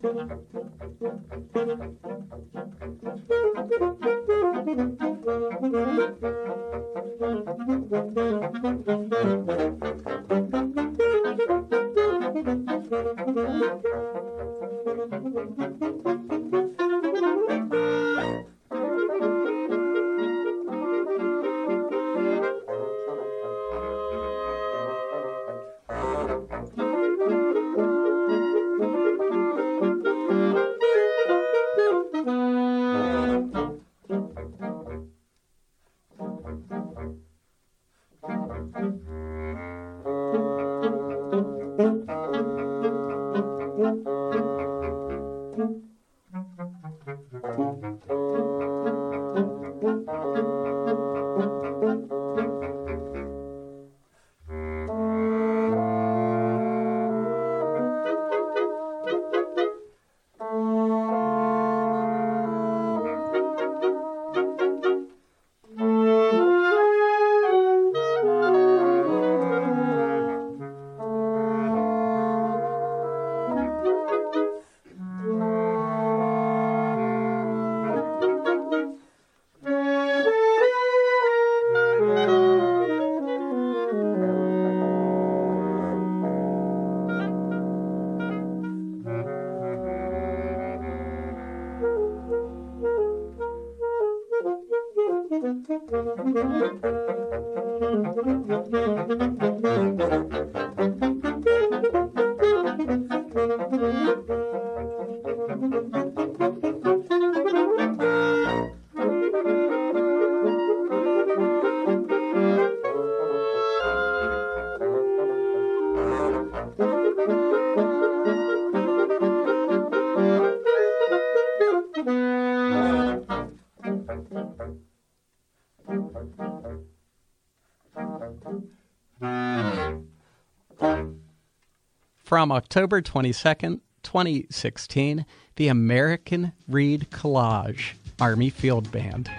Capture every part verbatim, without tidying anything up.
From October twenty-second, twenty sixteen, the American Reed Collage Army Field Band.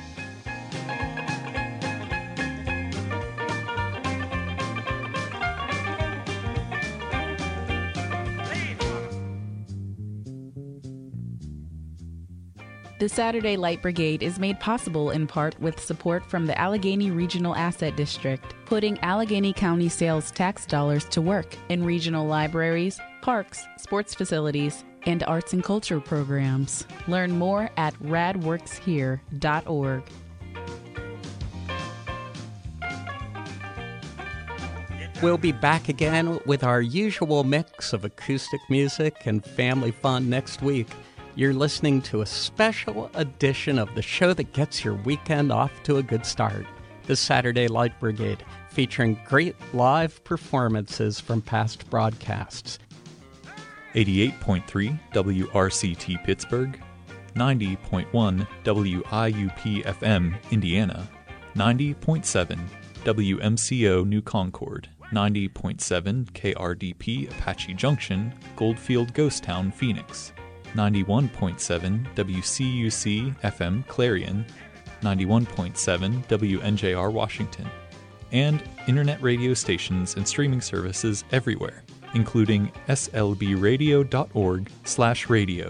The Saturday Light Brigade is made possible in part with support from the Allegheny Regional Asset District, putting Allegheny County sales tax dollars to work in regional libraries, parks, sports facilities, and arts and culture programs. Learn more at rad works here dot org. We'll be back again with our usual mix of acoustic music and family fun next week. You're listening to a special edition of the show that gets your weekend off to a good start, the Saturday Light Brigade, featuring great live performances from past broadcasts. eighty-eight point three W R C T Pittsburgh, ninety point one W I U P F M Indiana, ninety point seven W M C O New Concord, ninety point seven K R D P Apache Junction, Goldfield Ghost Town, Phoenix, ninety-one point seven W C U C F M Clarion, ninety-one point seven W N J R Washington, and internet radio stations and streaming services everywhere, including S L B radio dot org slash radio.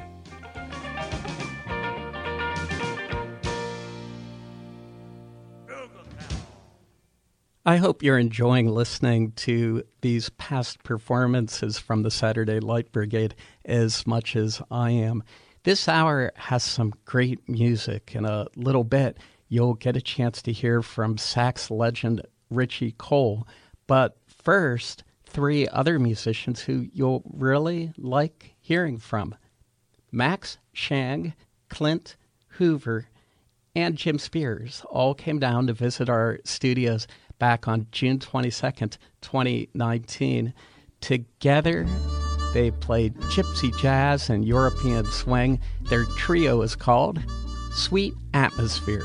I hope you're enjoying listening to these past performances from the Saturday Light Brigade as much as I am. This hour has some great music. In a little bit, you'll get a chance to hear from sax legend Richie Cole. But first, three other musicians who you'll really like hearing from. Max Shang, Clint Hoover, and Jim Spears all came down to visit our studios back on June twenty-second, twenty nineteen. Together, they played gypsy jazz and European swing. Their trio is called Sweet Atmosphere.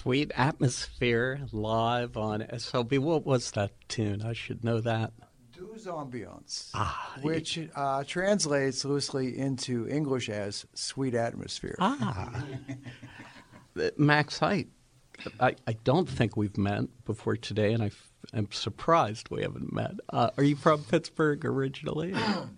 Sweet Atmosphere live on S L B. What was that tune? I should know that. Douce Ambiance, ah, which uh, translates loosely into English as Sweet Atmosphere. Ah. Max Height, I, I don't think we've met before today, and I f- I'm surprised we haven't met. Uh, are you from Pittsburgh originally?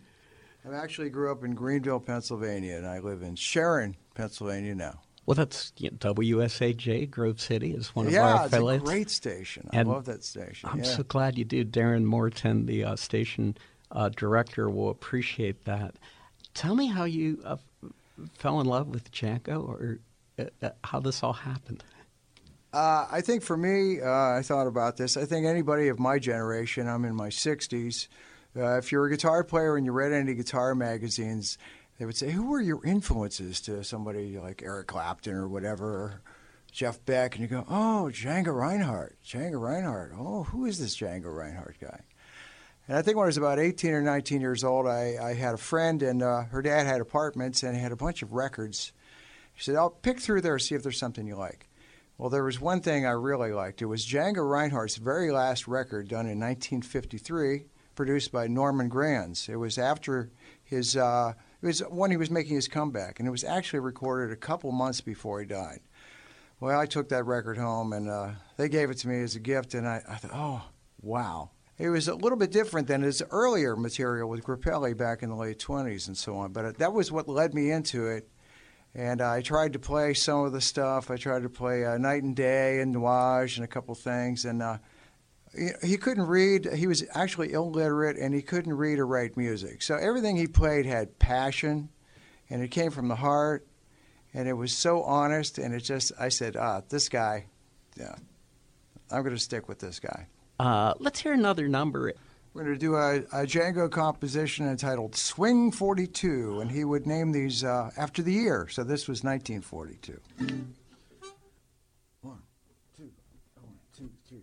I actually grew up in Greenville, Pennsylvania, and I live in Sharon, Pennsylvania now. Well, that's you know, W S A J, Grove City, is one of yeah, our affiliates. Yeah, it's a great station. I and love that station. I'm yeah. so glad you do. Darren Morton, the uh, station uh, director, will appreciate that. Tell me how you uh, fell in love with Django, or uh, how this all happened. Uh, I think for me, uh, I thought about this. I think anybody of my generation, I'm in my sixties, uh, if you're a guitar player and you read any guitar magazines, they would say, who were your influences to somebody like Eric Clapton or whatever, or Jeff Beck? And you go, oh, Django Reinhardt, Django Reinhardt. Oh, who is this Django Reinhardt guy? And I think when I was about eighteen or nineteen years old, I, I had a friend, and uh, her dad had apartments, and he had a bunch of records. He said, I'll pick through there, see if there's something you like. Well, there was one thing I really liked. It was Django Reinhardt's very last record, done in nineteen fifty-three, produced by Norman Granz. It was after his... Uh, It was when he was making his comeback, and it was actually recorded a couple months before he died. Well, I took that record home, and uh, they gave it to me as a gift, and I, I thought, oh, wow. It was a little bit different than his earlier material with Grappelli back in the late twenties and so on, but that was what led me into it. And uh, I tried to play some of the stuff. I tried to play uh, Night and Day and Nuage and a couple things, and uh, he couldn't read. He was actually illiterate, and he couldn't read or write music. So everything he played had passion, and it came from the heart, and it was so honest. And it just, I said, ah, this guy, yeah, I'm going to stick with this guy. Uh, let's hear another number. We're going to do a, a Django composition entitled Swing forty-two, and he would name these uh, after the year. So this was nineteen forty-two. One, two, one, two, three.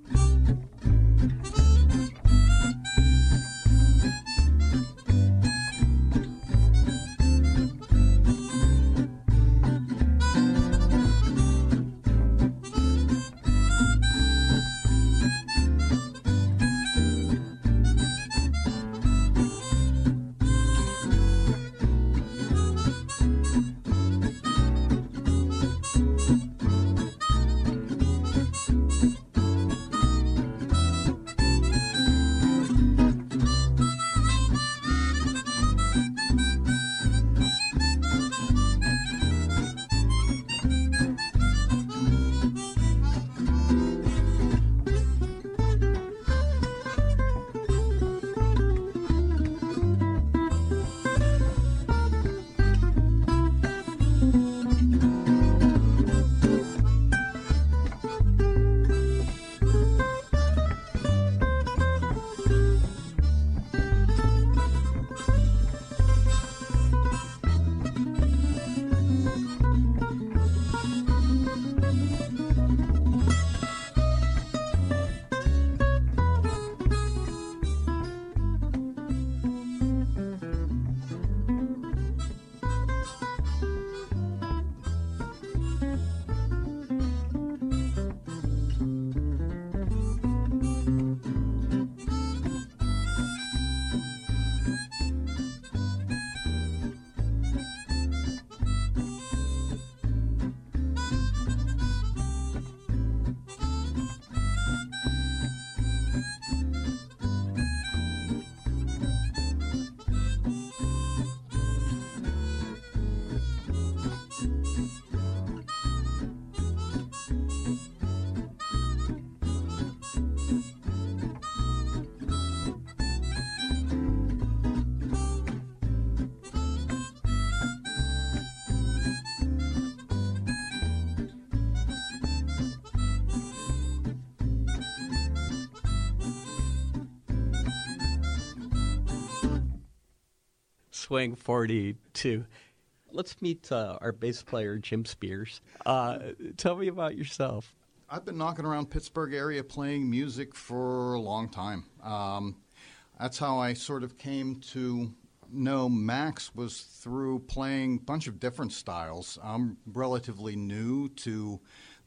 Swing forty-two. Let's meet uh, our bass player, Jim Spears. Uh, tell me about yourself. I've been knocking around Pittsburgh area playing music for a long time. Um, that's how I sort of came to know Max, was through playing a bunch of different styles. I'm relatively new to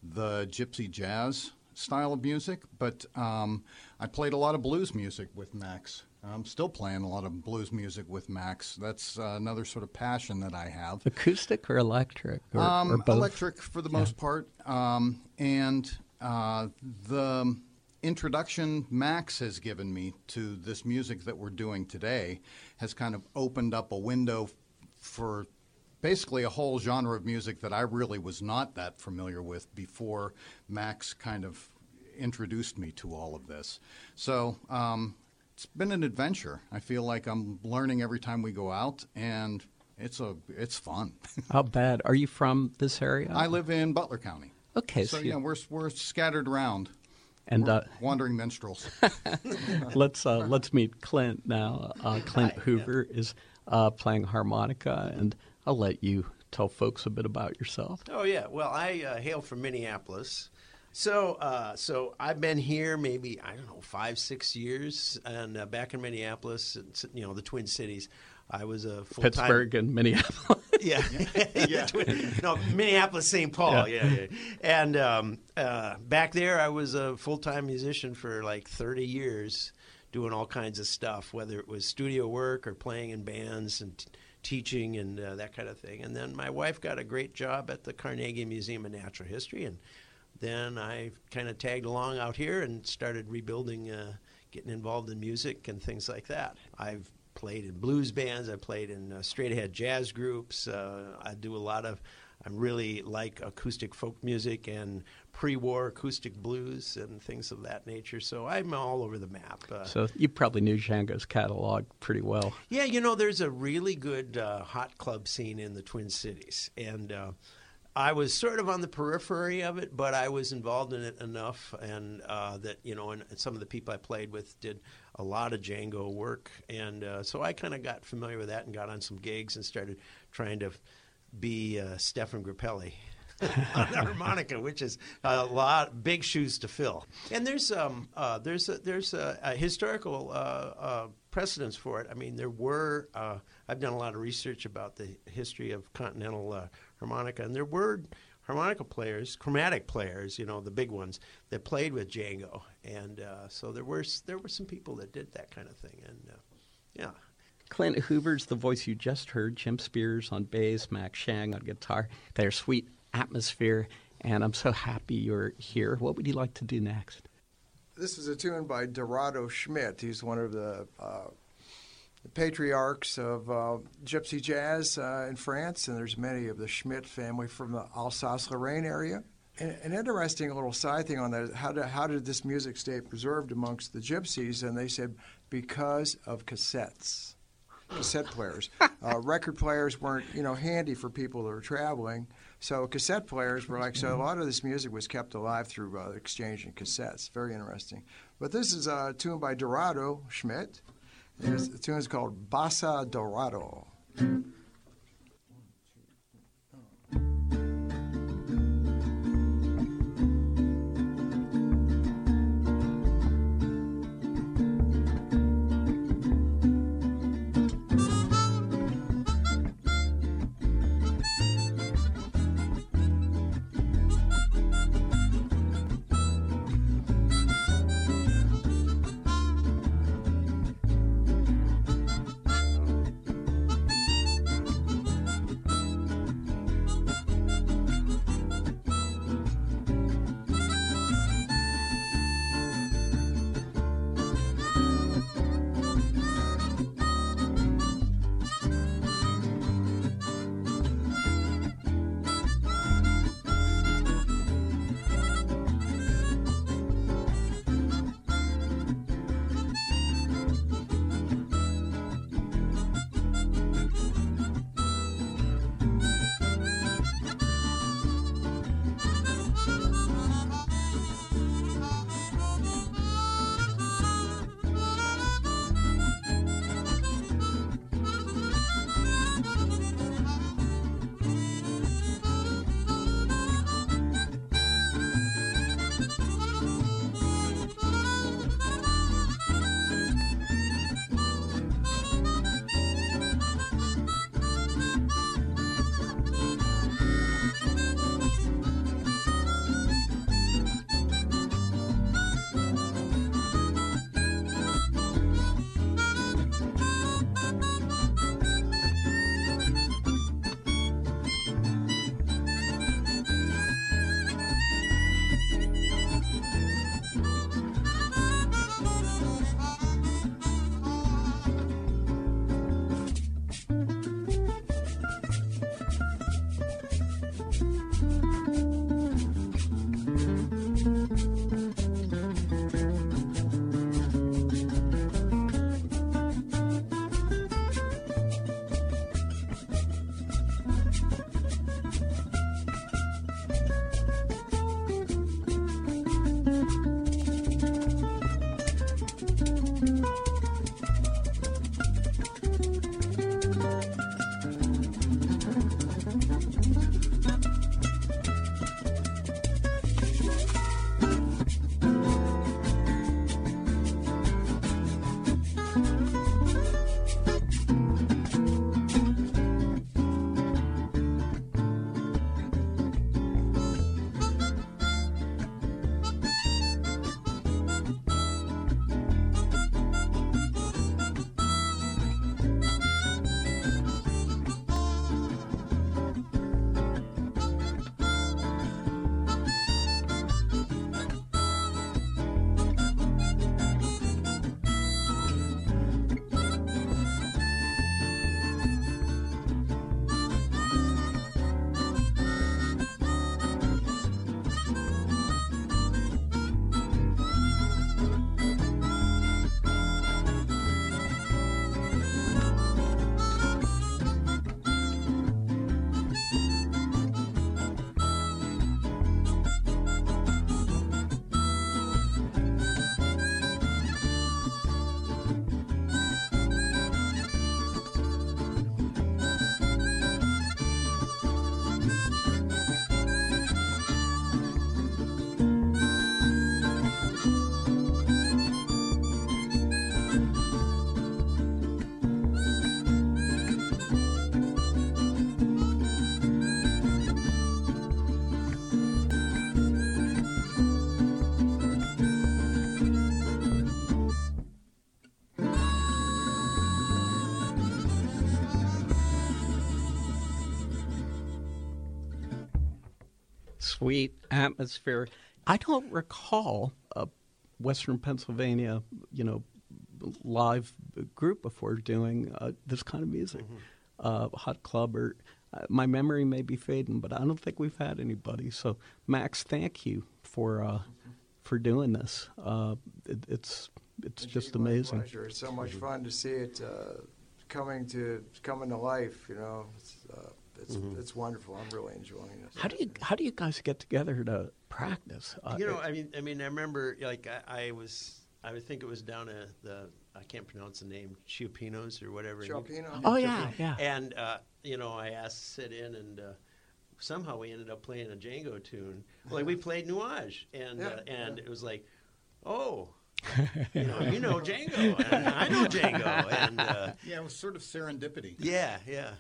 the gypsy jazz style of music, but um, I played a lot of blues music with Max. I'm still playing a lot of blues music with Max. That's uh, another sort of passion that I have. Acoustic or electric? Or, um, or both? Electric for the yeah. most part. Um, and uh, the introduction Max has given me to this music that we're doing today has kind of opened up a window for basically a whole genre of music that I really was not that familiar with before Max kind of introduced me to all of this. So um, it's been an adventure. I feel like I'm learning every time we go out, and it's a it's fun. How bad? Are you from this area? I live in Butler County. Okay. So, so yeah, we're, we're scattered around. And uh, wandering minstrels. let's uh, let's meet Clint now. Uh, Clint Hi, Hoover yeah. is uh, playing harmonica, and I'll let you tell folks a bit about yourself. Oh yeah, well I uh, hail from Minneapolis, so uh, so I've been here maybe I don't know five six years, and uh, back in Minneapolis, you know the Twin Cities. I was a full time Pittsburgh and Minneapolis. Yeah, yeah. No, Minneapolis, Saint Paul. Yeah, yeah. yeah. And um, uh, back there, I was a full time musician for like thirty years, doing all kinds of stuff, whether it was studio work or playing in bands and t- teaching and uh, that kind of thing. And then my wife got a great job at the Carnegie Museum of Natural History, and then I kind of tagged along out here and started rebuilding, uh, getting involved in music and things like that. I've played in blues bands. I played in uh, straight-ahead jazz groups. Uh, I do a lot of, I really like acoustic folk music and pre-war acoustic blues and things of that nature. So I'm all over the map. Uh, so you probably knew Django's catalog pretty well. Yeah, you know, there's a really good uh, hot club scene in the Twin Cities. And uh, I was sort of on the periphery of it, but I was involved in it enough, and uh, that, you know, and, and some of the people I played with did a lot of Django work. And uh, so I kind of got familiar with that and got on some gigs and started trying to be uh, Stefan Grappelli on the harmonica, which is a lot, big shoes to fill. And there's um uh, there's a, there's a, a historical uh, uh, precedence for it. I mean, there were uh, I've done a lot of research about the history of continental uh, harmonica, and there were harmonica players, chromatic players, you know, the big ones that played with Django, and uh, so there were there were some people that did that kind of thing, and uh, yeah. Clint Hoover's the voice you just heard. Jim Spears on bass, Max Shang on guitar. Their sweet atmosphere, and I'm so happy you're here. What would you like to do next? This is a tune by Dorado Schmidt. He's one of the, uh, the patriarchs of uh, gypsy jazz uh, in France, and there's many of the Schmidt family from the Alsace-Lorraine area. And an interesting little side thing on that is how did, how did this music stay preserved amongst the gypsies? And they said, because of cassettes. Cassette players. Uh, record players weren't, you know, handy for people that were traveling. So cassette players were like, so a lot of this music was kept alive through uh, exchanging cassettes. Very interesting. But this is a tune by Dorado Schmidt. And the tune is called Bossa Dorado. Sweet atmosphere. I don't recall a Western Pennsylvania, you know, live group before doing uh, this kind of music. Mm-hmm. Uh, Hot Club, or uh, my memory may be fading, but I don't think we've had anybody. So, Max, thank you for uh, mm-hmm. for doing this. Uh, it, it's it's Indeed, just amazing. My pleasure. It's so much fun to see it uh, coming to coming to life. You know, it's uh, it's, mm-hmm. it's wonderful. I'm really enjoying this. How do you how do you guys get together to practice? Uh, you know, I mean, I mean, I remember like I, I was. I would think it was down at the, I can't pronounce the name, Chiapinos or whatever. Chiapino? Oh, yeah, yeah. And, uh, you know, I asked to sit in, and uh, somehow we ended up playing a Django tune. Like, we played Nuage, and yeah, uh, and yeah. it was like, oh, you know, you know Django, and I know Django. And, uh, yeah, it was sort of serendipity. Yeah, yeah.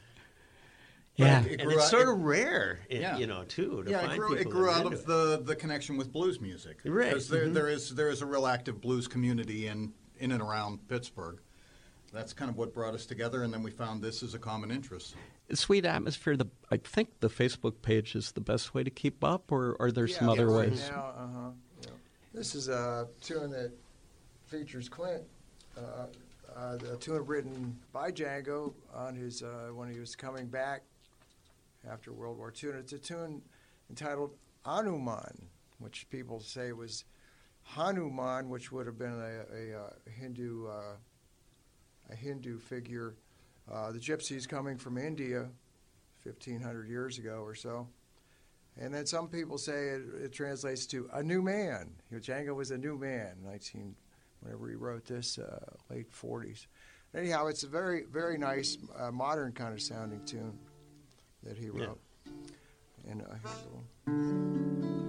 Yeah, it and it's sort of rare, in, yeah. you know, too. To yeah, find it grew, it people grew that out into of it. the, the connection with blues music, Right. Because there, Mm-hmm. there is there is a real active blues community in in and around Pittsburgh. That's kind of what brought us together, and then we found this as a common interest. Sweet atmosphere. The I think the Facebook page is the best way to keep up, or are there yeah, some other right ways? Now, uh-huh, yeah. This is a tune that features Clint. Uh, uh, a tune written by Django on his uh, when he was coming back after World War Two. And it's a tune entitled Hanuman, which people say was Hanuman, which would have been a, a, a Hindu uh, a Hindu figure. Uh, the gypsies coming from India fifteen hundred years ago or so. And then some people say it, it translates to a new man. You know, Django was a new man, nineteen whenever he wrote this, uh, late forties. Anyhow, it's a very, very nice, uh, modern kind of sounding tune that he wrote. Yeah. And uh, here's a little.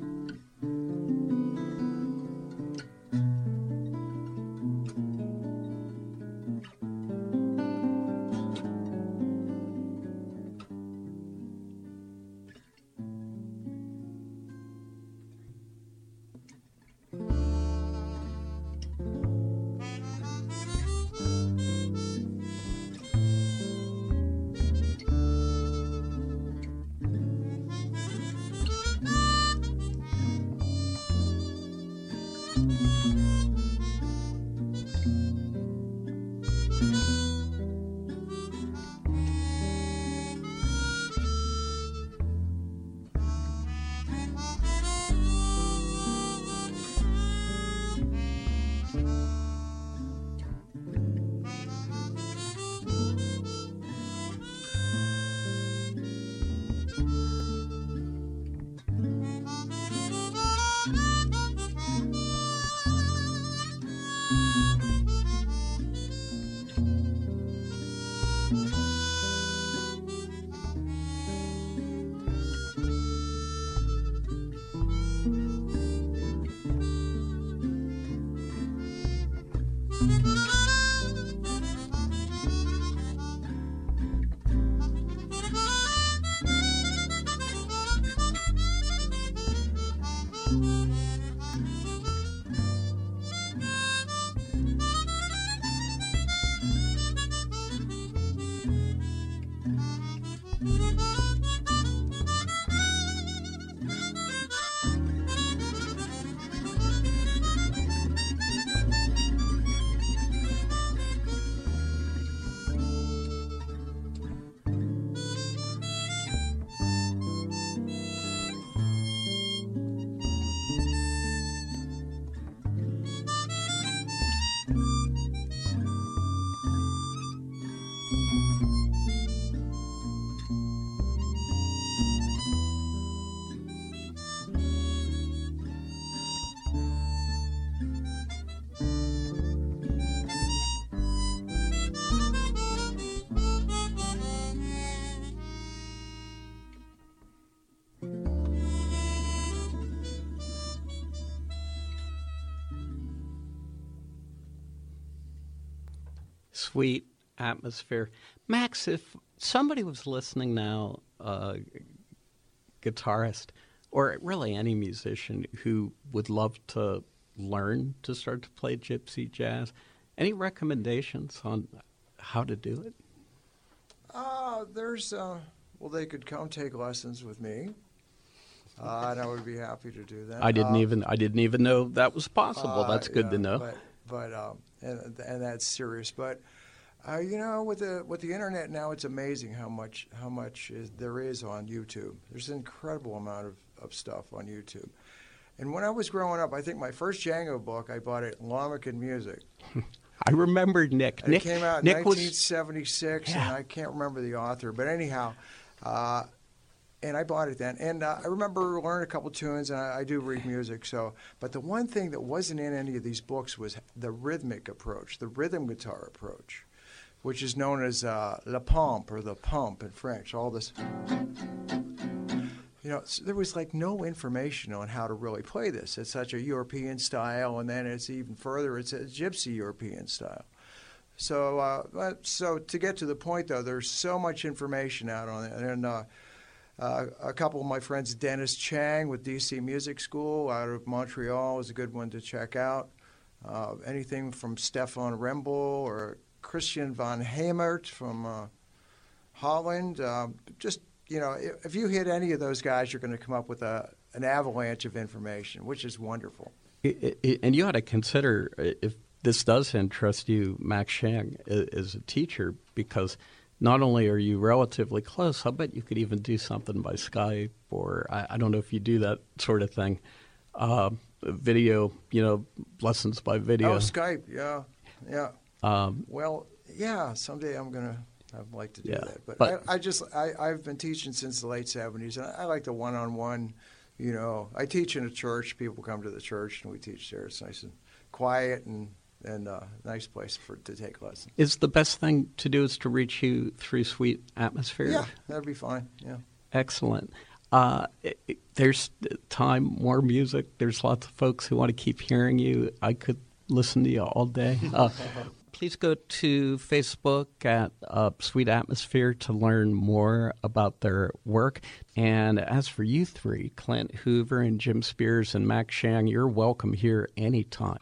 Sweet atmosphere. Max, if somebody was listening now, uh, guitarist, or really any musician who would love to learn to start to play gypsy jazz, any recommendations on how to do it? Uh, there's, uh, well, they could come take lessons with me. uh, and I would be happy to do that. I didn't Uh, even I didn't even know that was possible. uh, That's good yeah, to know. But, but um, and and that's serious. But uh, you know, with the with the internet now, it's amazing how much how much is, there is on YouTube. There's an incredible amount of, of stuff on YouTube. And when I was growing up, I think my first Django book I bought at Lomacon Music. I remember Nick. It Nick came out in Nick was nineteen seventy-six, Yeah. and I can't remember the author. But anyhow, uh, and I bought it then. And uh, I remember learning a couple tunes, and I, I do read music. So, but the one thing that wasn't in any of these books was the rhythmic approach, the rhythm guitar approach, which is known as uh, la pompe or the pump in French. All this. You know, so there was like no information on how to really play this. It's such a European style, and then it's even further, it's a gypsy European style. So, uh, but, so to get to the point, though, there's so much information out on it. And uh, uh, a couple of my friends, Dennis Chang with D C Music School out of Montreal is a good one to check out. Uh, anything from Stefan Rembel or Christian van Hemert from uh, Holland, uh, just you know, if you hit any of those guys, you're going to come up with a, an avalanche of information, which is wonderful. It, it, and you ought to consider, if this does interest you, Max Shang is a teacher, because not only are you relatively close, I bet you could even do something by Skype, or I, I don't know if you do that sort of thing. Uh, video, you know, lessons by video. Oh, Skype, yeah, yeah. Um, well, yeah, someday I'm going to. I'd like to do Yeah, that, but, but- I, I just I, I've been teaching since the late seventies, and I, I like the one-on-one. You know, I teach in a church. People come to the church, and we teach there. It's nice and quiet, and and uh, nice place for to take lessons. is the best thing to do is to reach you through Sweet Atmosphere? Yeah, that'd be fine. Yeah. Excellent. Uh, it, it- there's time, more music. There's lots of folks who want to keep hearing you. I could listen to you all day. Uh, please go to Facebook at uh, Sweet Atmosphere to learn more about their work. And as for you three, Clint Hoover and Jim Spears and Max Shang, you're welcome here anytime.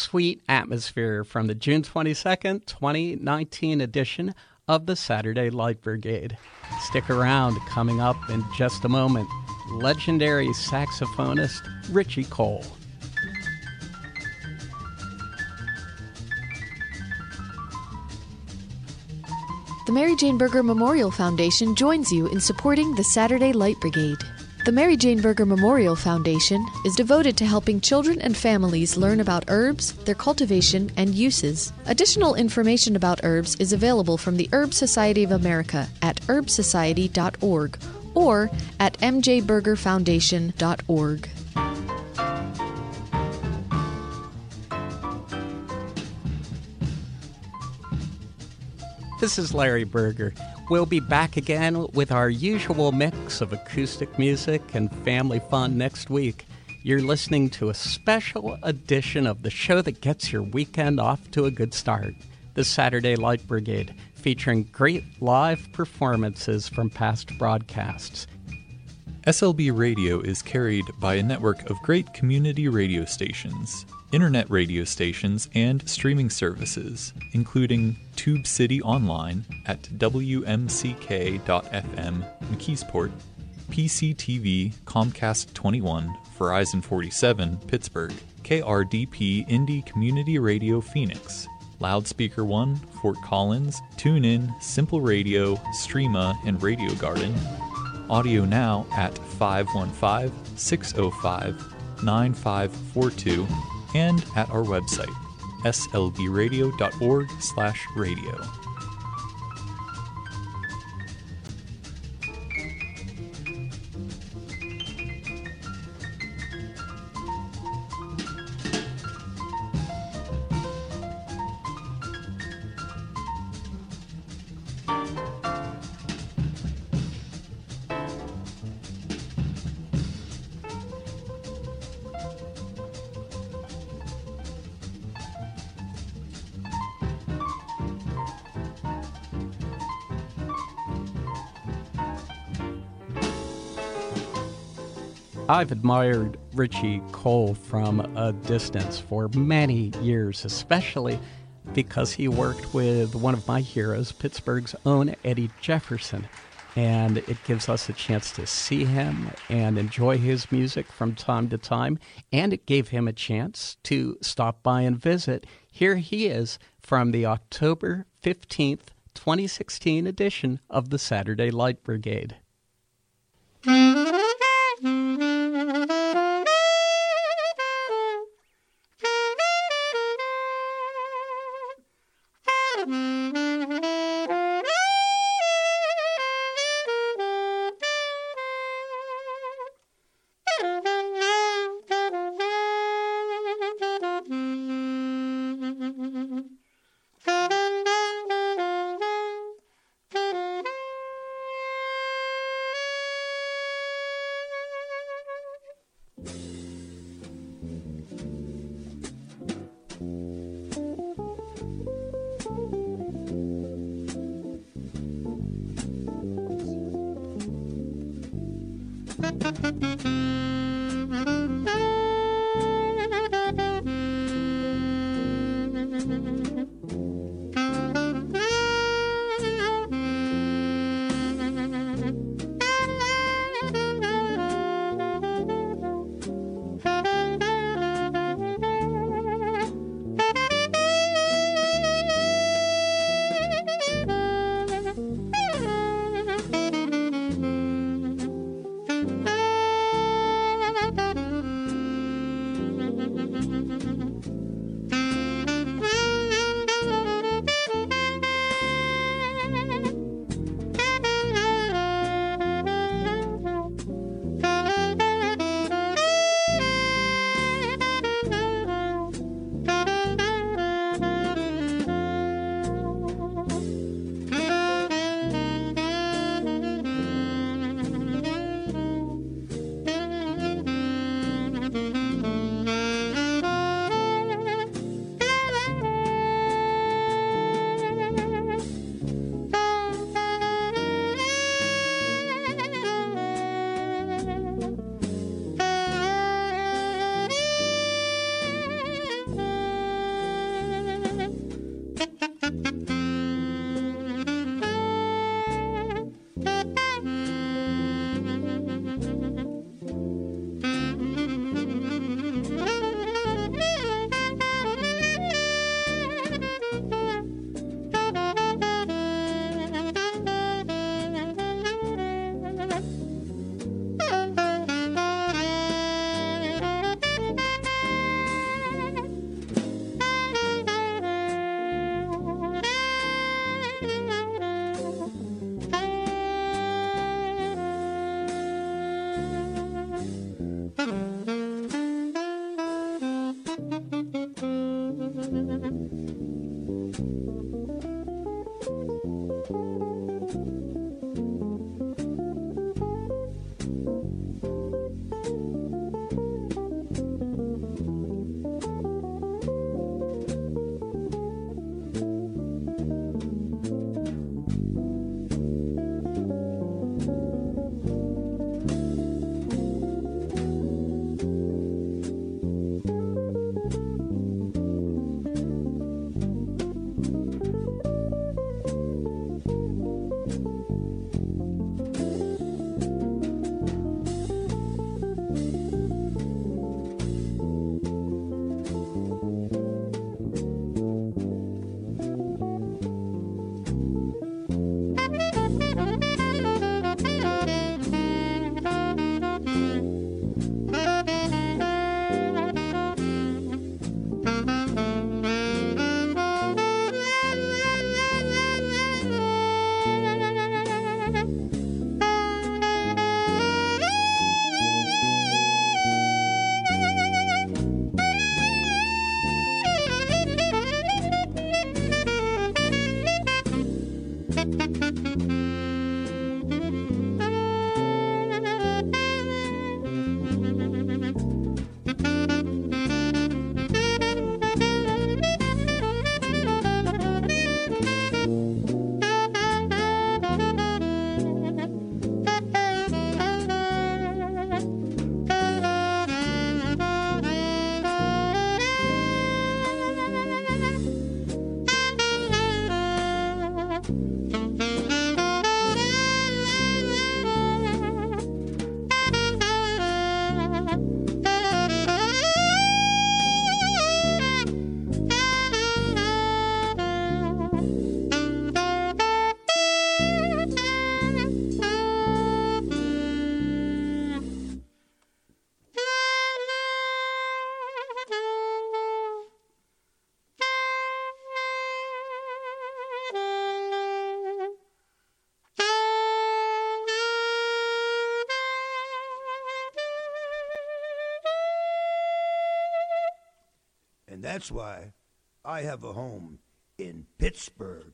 sweet atmosphere from the June twenty-second, twenty nineteen edition of the Saturday Light Brigade. Stick around. Coming up in just a moment, legendary saxophonist Richie Cole. The Mary Jane Berger Memorial Foundation joins you in supporting the Saturday Light Brigade. The Mary Jane Berger Memorial Foundation is devoted to helping children and families learn about herbs, their cultivation, and uses. Additional information about herbs is available from the Herb Society of America at herb society dot org or at m j berger foundation dot org. This is Larry Berger. We'll be back again with our usual mix of acoustic music and family fun next week. You're listening to a special edition of the show that gets your weekend off to a good start, the Saturday Light Brigade, featuring great live performances from past broadcasts. S L B Radio is carried by a network of great community radio stations, internet radio stations, and streaming services, including Tube City Online at w m c k dot f m McKeesport, P C T V Comcast twenty-one, Verizon forty-seven Pittsburgh, K R D P Indie Community Radio Phoenix, Loudspeaker One Fort Collins, TuneIn, Simple Radio, Streama, and Radio Garden, Audio Now at five one five, six oh five, nine five four two, and at our website, s l b radio dot org slash radio. I've admired Richie Cole from a distance for many years, especially because he worked with one of my heroes, Pittsburgh's own Eddie Jefferson. And it gives us a chance to see him and enjoy his music from time to time. And it gave him a chance to stop by and visit. Here he is from the October fifteenth, twenty sixteen edition of the Saturday Light Brigade. And that's why I have a home in Pittsburgh.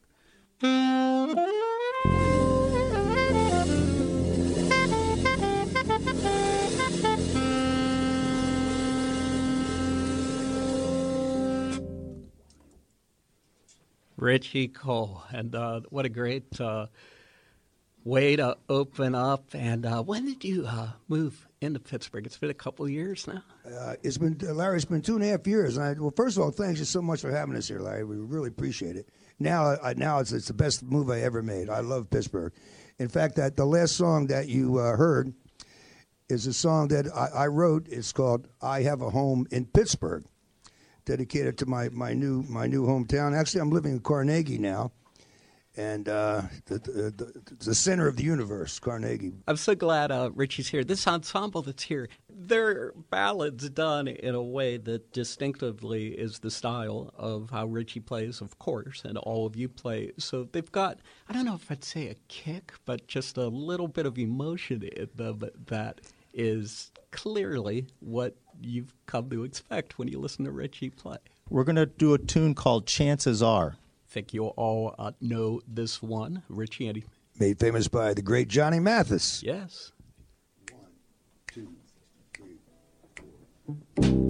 Richie Cole, and uh, what a great uh, way to open up. And uh, when did you uh, move into Pittsburgh? It's been a couple of years now. Uh, it's been, Larry, it's been two and a half years. And I, well, first of all, thanks you so much for having us here, Larry. We really appreciate it. Now, I, now it's, it's the best move I ever made. I love Pittsburgh. In fact, that the last song that you uh, heard is a song that I, I wrote. It's called "I Have a Home in Pittsburgh," dedicated to my, my new my new hometown. Actually, I'm living in Carnegie now, and uh, the, the, the, the center of the universe, Carnegie. I'm so glad uh, Richie's here. This ensemble that's here, they're ballads done in a way that distinctively is the style of how Richie plays, of course, and all of you play. So they've got, I don't know if I'd say a kick, but just a little bit of emotion in them that is clearly what you've come to expect when you listen to Richie play. We're going to do a tune called Chances Are. I think you'll all uh, know this one. Richie, any? Made famous by the great Johnny Mathis. Yes. One, two, three, four.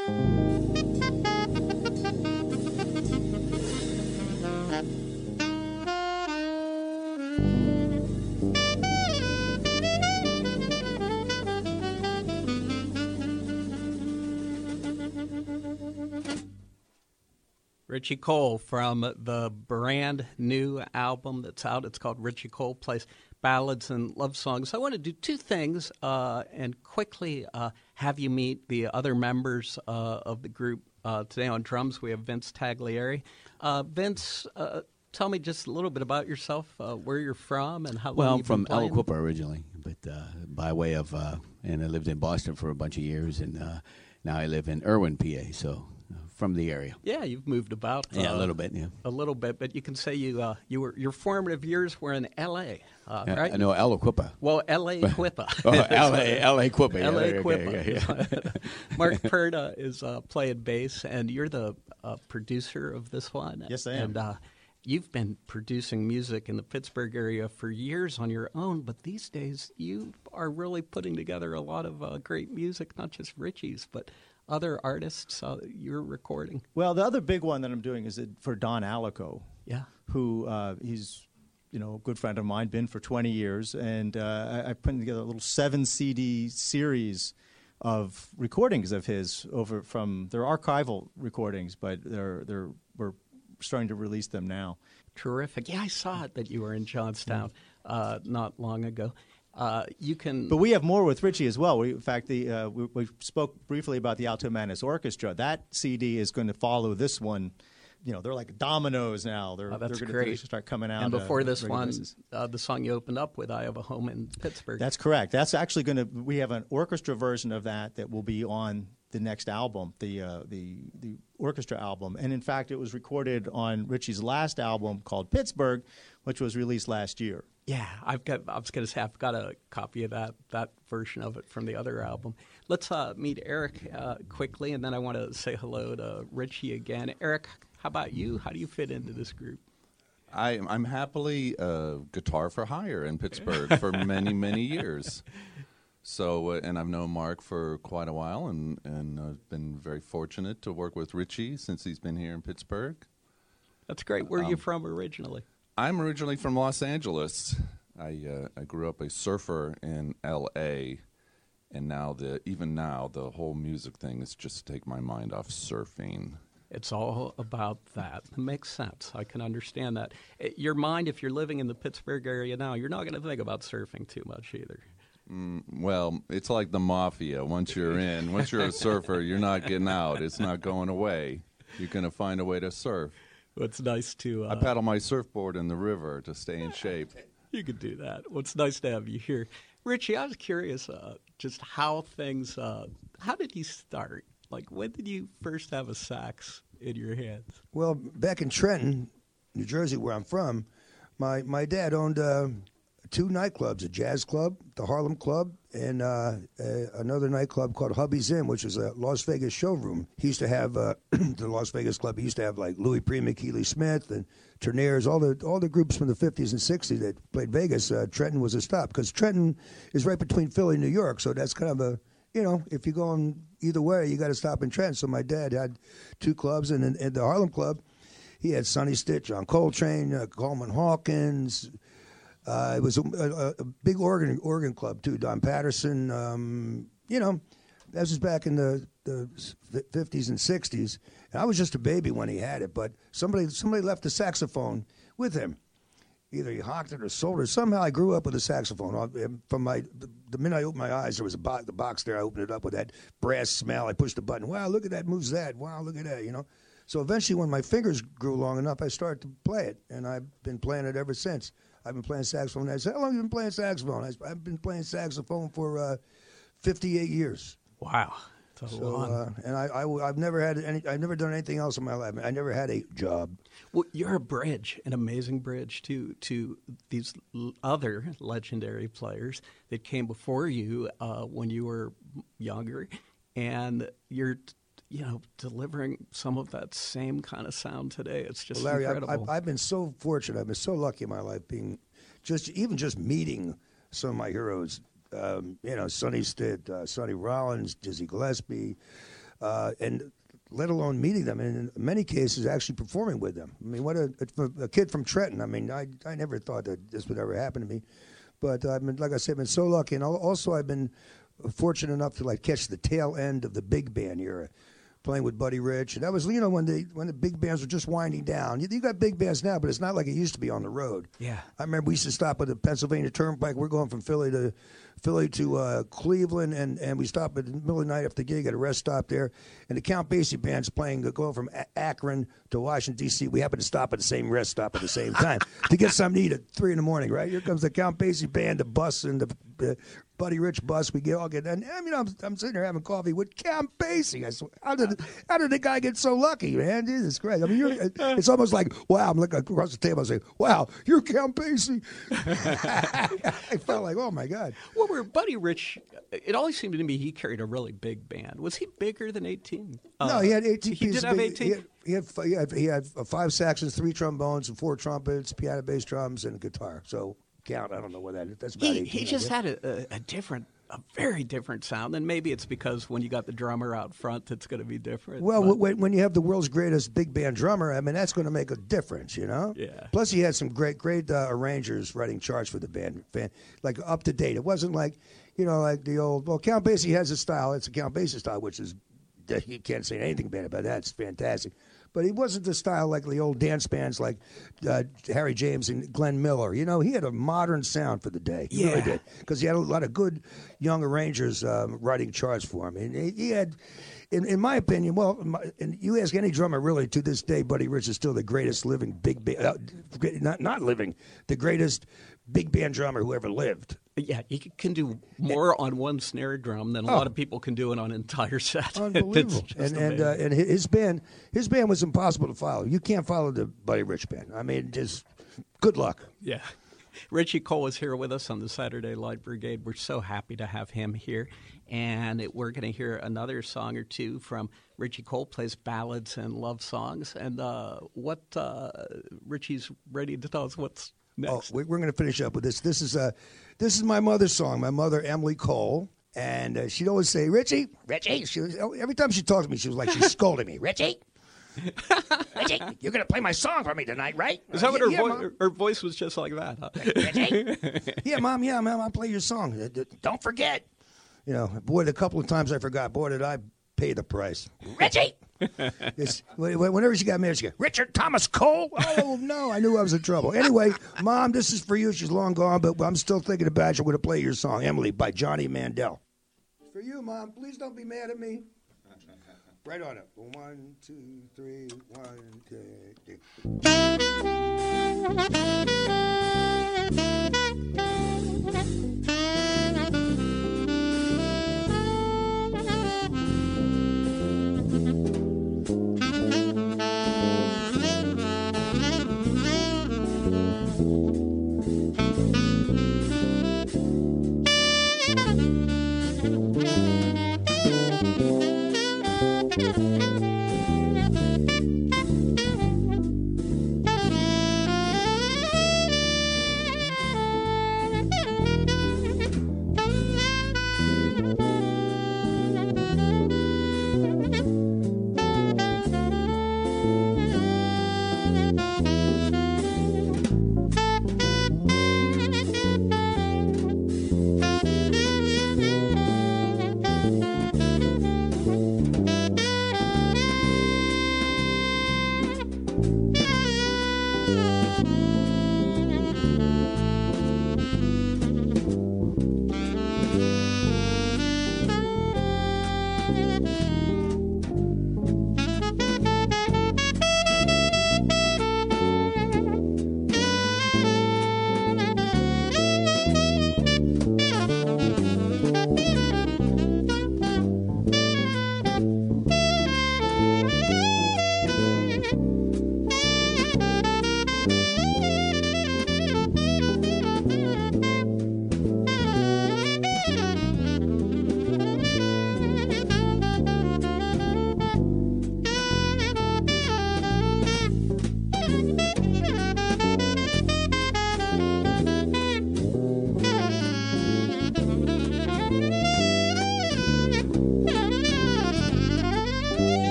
Richie Cole from the brand new album that's out. It's called Richie Cole Plays Ballads and Love Songs. I want to do two things uh, and quickly uh, have you meet the other members uh, of the group. Uh, today on drums, we have Vince Taglieri. Uh, Vince, uh, tell me just a little bit about yourself, uh, where you're from, and how long well, you've from been playing. Aliquippa originally, but uh, by way of, uh, and I lived in Boston for a bunch of years, and uh, now I live in Irwin, P A, so uh, from the area. Yeah, you've moved about. Yeah, uh, a little bit, yeah. A little bit, but you can say you uh, you were your formative years were in L A, uh, uh, right? No, Aliquippa. Well, L A Quippa. oh, L A, L A Quippa. L A okay, Quippa. okay, yeah. Mark Perda is uh, playing bass, and you're the uh, producer of this one. Yes, I am. And uh, you've been producing music in the Pittsburgh area for years on your own, but these days you are really putting together a lot of uh, great music, not just Richie's, but other artists uh, you're recording. Well, the other big one that I'm doing is for Don Alico. Yeah. Who uh, he's, you know, a good friend of mine, been for twenty years, and uh, I, I put together a little seven C D series of recordings of his over from their archival recordings, but they're they're we're starting to release them now. Terrific. Yeah, I saw it that you were in Johnstown uh, not long ago. Uh, you can, but we have more with Richie as well. We, in fact, the uh, we, we spoke briefly about the Alto Manus Orchestra. That C D is going to follow this one. You know, they're like dominoes now. They're, oh, that's they're great. Going to start coming out. And before uh, this one, uh, the song you opened up with, "I Have a Home in Pittsburgh." That's correct. That's actually going to. We have an orchestra version of that that will be on the next album, the uh, the the orchestra album. And in fact, it was recorded on Richie's last album called Pittsburgh, which was released last year. Yeah, I've got. I was going to say I've got a copy of that that version of it from the other album. Let's uh, meet Eric uh, quickly, and then I want to say hello to Richie again. Eric, how about you? How do you fit into this group? I, I'm happily uh, guitar for hire in Pittsburgh for many many years. So, uh, and I've known Mark for quite a while, and and I've uh, been very fortunate to work with Richie since he's been here in Pittsburgh. That's great. Where are um, you from originally? I'm originally from Los Angeles. I uh, I grew up a surfer in L A, and now the even now the whole music thing is just to take my mind off surfing. It's all about that. It makes sense. I can understand that. Your mind, if you're living in the Pittsburgh area now, you're not going to think about surfing too much either. Mm, well, it's like the mafia. Once you're in, once you're a surfer, you're not getting out. It's not going away. You're going to find a way to surf. Well, it's nice to... Uh, I paddle my surfboard in the river to stay in shape. You could do that. Well, it's nice to have you here. Richie, I was curious uh, just how things... Uh, how did you start? Like, when did you first have a sax in your hands? Well, back in Trenton, New Jersey, where I'm from, my, my dad owned... Uh, two nightclubs, a jazz club, the Harlem Club, and uh, a, another nightclub called Hubby's Inn, which is a Las Vegas showroom. He used to have, uh, the Las Vegas Club, he used to have like Louis Prima, Keely Smith, and Ternaires, all the all the groups from the fifties and sixties that played Vegas. Uh, Trenton was a stop, because Trenton is right between Philly and New York, so that's kind of a, you know, if you're going either way, you got to stop in Trenton. So my dad had two clubs, and in the Harlem Club, he had Sonny Stitt, John Coltrane, uh, Coleman Hawkins. Uh, it was a, a, a big organ organ club too. Don Patterson, um, you know, that was back in the, the fifties and sixties. And I was just a baby when he had it, but somebody somebody left a saxophone with him. Either he hocked it or sold it. Somehow I grew up with a saxophone. From my the, the minute I opened my eyes, there was a box, the box there. I opened it up with that brass smell. I pushed the button. Wow, look at that, moves that. Wow, look at that. You know. So eventually, when my fingers grew long enough, I started to play it, and I've been playing it ever since. I've been playing saxophone. I said, how long have you been playing saxophone? I, I've been playing saxophone for uh, fifty-eight years. Wow. That's a so, long. Uh, and I, I, I've never had any, I've never done anything else in my life. I never had a job. Well, you're a bridge, an amazing bridge to, to these other legendary players that came before you uh, when you were younger. And you're... you know, delivering some of that same kind of sound today. It's just well, Larry, incredible. I've, I've been so fortunate. I've been so lucky in my life being just, even just meeting some of my heroes. Um, you know, Sonny Stitt, uh, Sonny Rollins, Dizzy Gillespie, uh, and let alone meeting them, and in many cases actually performing with them. I mean, what a, a, a kid from Trenton. I mean, I I never thought that this would ever happen to me, but I've been, like I said, I've been so lucky, and also I've been fortunate enough to like catch the tail end of the big band era, playing with Buddy Rich, and that was, you know, when the when the big bands were just winding down. You, you got big bands now, but it's not like it used to be on the road. Yeah, I remember we used to stop at the Pennsylvania Turnpike. We're going from Philly to Philly to uh, Cleveland, and, and we stopped at the middle of the night after the gig at a rest stop there, and the Count Basie band's playing, going from A- Akron to Washington, D C We happened to stop at the same rest stop at the same time to get something to eat at three in the morning, right? Here comes the Count Basie band, the bus, and the uh, Buddy Rich bus. We get all get, and I mean, I'm, I'm sitting there having coffee with Count Basie. I swear, how did how did the guy get so lucky, man? Jesus Christ! I mean, you're, it's almost like, wow. I'm looking across the table. I say, wow, you're Count Basie. I felt like, oh my God. Well, where Buddy Rich, it always seemed to me he carried a really big band. Was he bigger than eighteen? No, uh, he had eighteen. He pieces did have big- eighteen. He had, he had, he had, he had five saxons, three trombones, and four trumpets, piano, bass, drums, and a guitar. So count. I don't know what that is. That's about He, eighteen. he I just guess. had a, a, a different, a very different sound. And maybe it's because when you got the drummer out front, it's going to be different. Well, but- when, when you have the world's greatest big band drummer, I mean, that's going to make a difference, you know? Yeah. Plus, he had some great, great uh, arrangers writing charts for the band, fan, like up to date. It wasn't like, you know, like the old, well, Count Basie has a style. It's a Count Basie style, which is, you can't say anything bad about that. It's fantastic. But he wasn't the style like the old dance bands like uh, Harry James and Glenn Miller. You know, he had a modern sound for the day. He really Yeah. did. Because he had a lot of good young arrangers um, writing charts for him. And he, he had, in, in my opinion, well, my, and you ask any drummer, really, to this day, Buddy Rich is still the greatest living big band, uh, not, not living, the greatest big band drummer who ever lived. Yeah, he can do more on one snare drum than a Oh. lot of people can do it on an entire set. Unbelievable. It's just and and, uh, amazing. and his band, his band was impossible to follow. You can't follow the Buddy Rich band. I mean, just good luck. Yeah. Richie Cole is here with us on the Saturday Light Brigade. We're so happy to have him here. And it, we're going to hear another song or two from Richie Cole, plays ballads and love songs. And uh, what uh, Richie's ready to tell us what's next. Oh, we- we're going to finish up with this. This is uh, this is my mother's song. My mother, Emily Cole, and uh, she'd always say, "Richie, Richie." She was, every time she talked to me, she was like she's scolding me. Richie, Richie, you're going to play my song for me tonight, right? Is that what her, yeah, vo- Mom. her voice was just like that? Huh? Richie? Yeah, Mom. Yeah, Mom. I'll play your song. Uh, d- Don't forget. You know, boy, the couple of times I forgot. Boy, did I pay the price. Richie. It's, wh- wh- whenever she got married, she go, Richard Thomas Cole? Oh, no, I knew I was in trouble. Anyway, Mom, this is for you. She's long gone, but I'm still thinking about you. I'm going to play your song, Emily, by Johnny Mandel. For you, Mom. Please don't be mad at me. Right on it. One, two, three, one, two, three.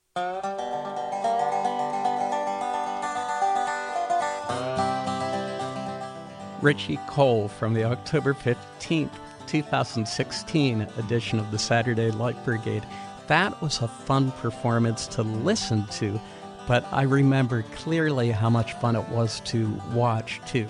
Richie Cole from the October fifteenth, twenty sixteen edition of the Saturday Light Brigade. That was a fun performance to listen to, but I remember clearly how much fun it was to watch, too.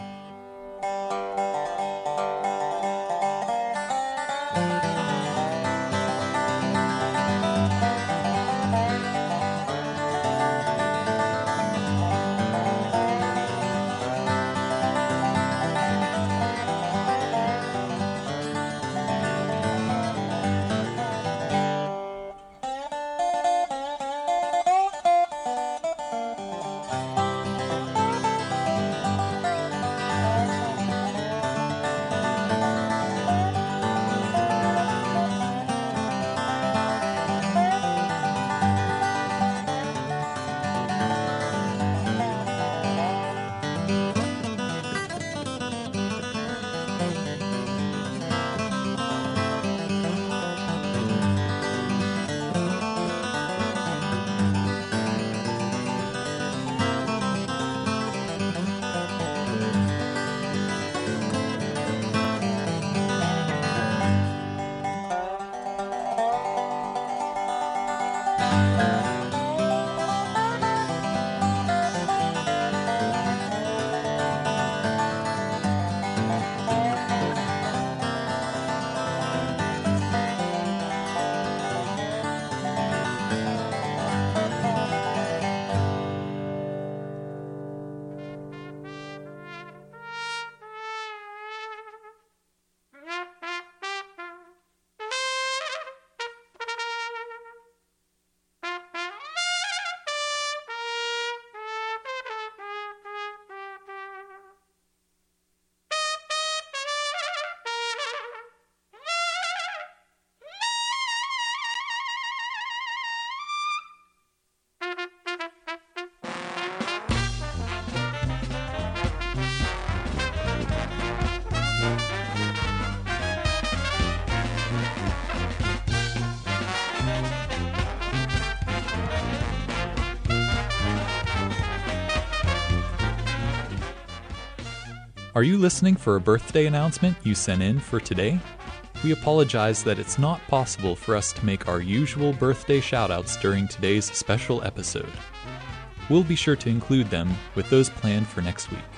Are you listening for a birthday announcement you sent in for today? We apologize that it's not possible for us to make our usual birthday shoutouts during today's special episode. We'll be sure to include them with those planned for next week.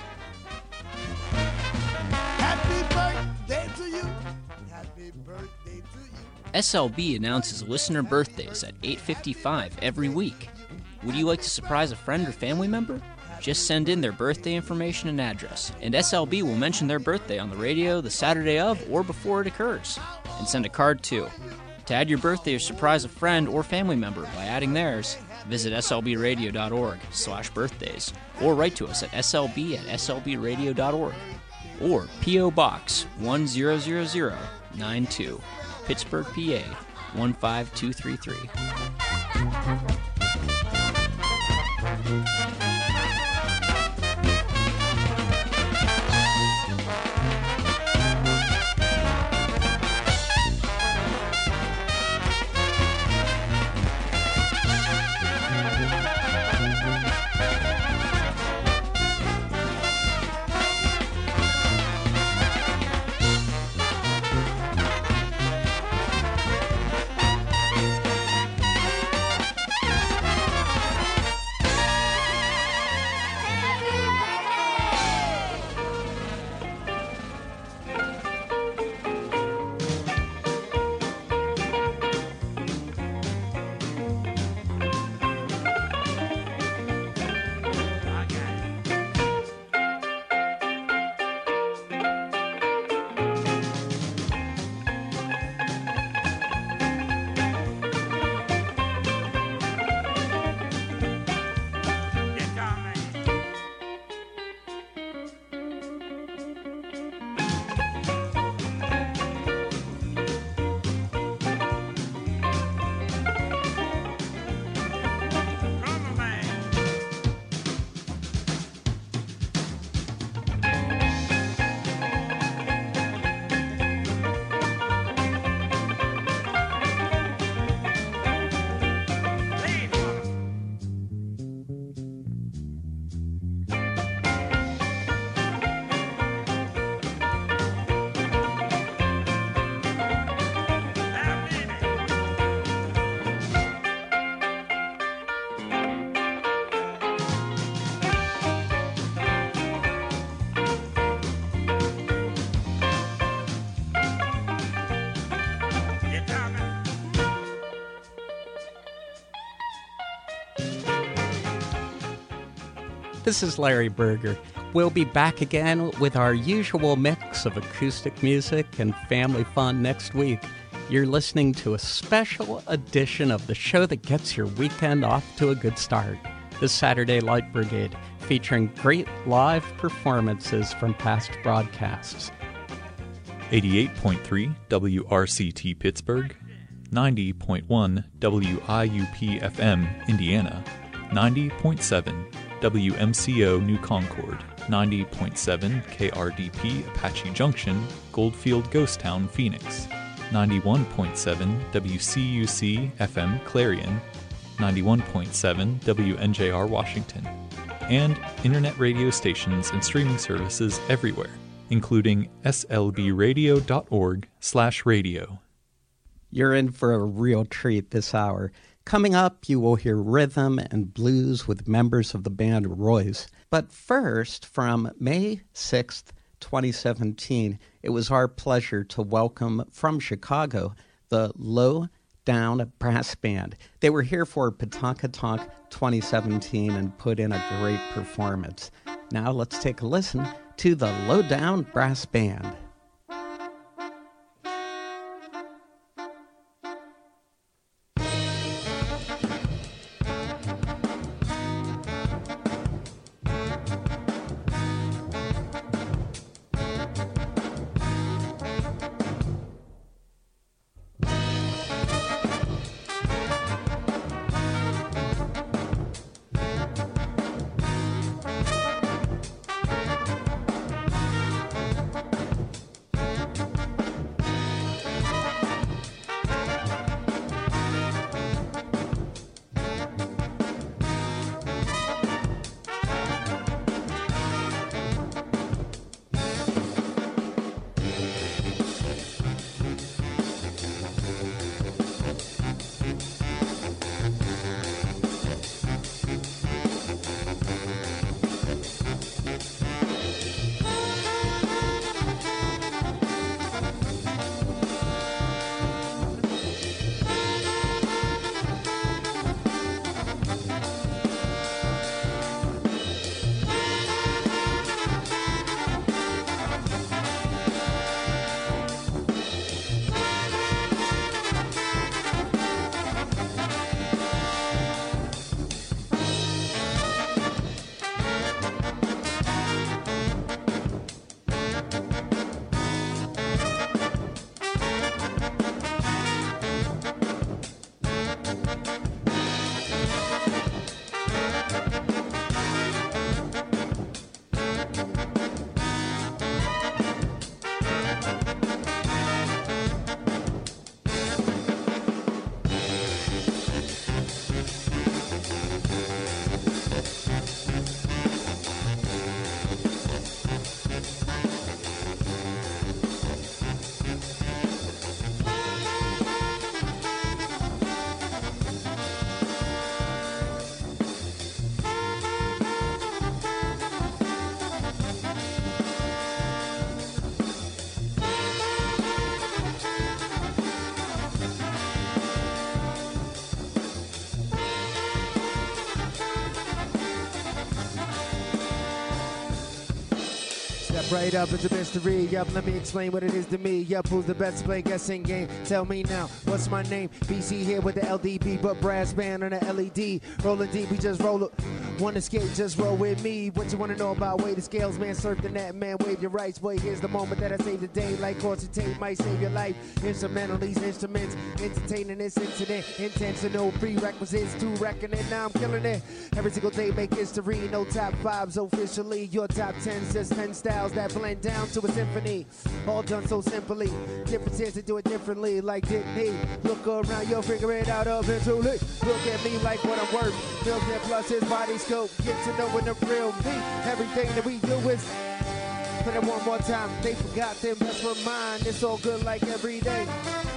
Happy birthday to you. Happy birthday to you. S L B announces listener birthdays at eight fifty-five every week. Would you like to surprise a friend or family member? Just send in their birthday information and address, and S L B will mention their birthday on the radio the Saturday of or before it occurs. And send a card too. To add your birthday or surprise a friend or family member by adding theirs, visit slbradio.org slash birthdays or write to us at slb at slbradio dot org or P O. Box one zero zero zero nine two, Pittsburgh, P A one five two three three. This is Larry Berger. We'll be back again with our usual mix of acoustic music and family fun next week. You're listening to a special edition of the show that gets your weekend off to a good start, the Saturday Light Brigade, featuring great live performances from past broadcasts. eighty-eight point three W R C T Pittsburgh, ninety point one W I U P F M Indiana, ninety point seven W M C O New Concord, ninety point seven K R D P Apache Junction, Goldfield Ghost Town, Phoenix, ninety-one point seven W C U C F M Clarion, ninety-one point seven W N J R Washington, and internet radio stations and streaming services everywhere, including S L B radio dot org slash radio. You're in for a real treat this hour. Coming up, you will hear rhythm and blues with members of the band Royce. But first, from May sixth, twenty seventeen, it was our pleasure to welcome from Chicago the Low Down Brass Band. They were here for Pawtucket twenty seventeen and put in a great performance. Now let's take a listen to the Low Down Brass Band. Right up, it's a mystery. Yup, let me explain what it is to me. Yup, who's the best to play guessing game? Tell me now, what's my name? B C here with the L D B, but brass band on the L E D. Rolling deep, we just roll up. Wanna skate, just roll with me. What you wanna know about way the scales, man? Surf the net, man, wave your rights. Wait, here's the moment that I save the day. Like course tape might save your life. Instrumental, these instruments, entertaining this incident. Intentional prerequisites to reckon it. Now I'm killing it. Every single day make history. No top fives officially. Your top tens, just ten styles that blend down to a symphony. All done so simply. Differences to do it differently. Like didn't he? Look around, you'll figure it out eventually. Look at me like what I'm worth. Million plus his body scope. Get to know when the real me. Everything that we do is put it one more time. They forgot them, let's remind. It's all good like every day.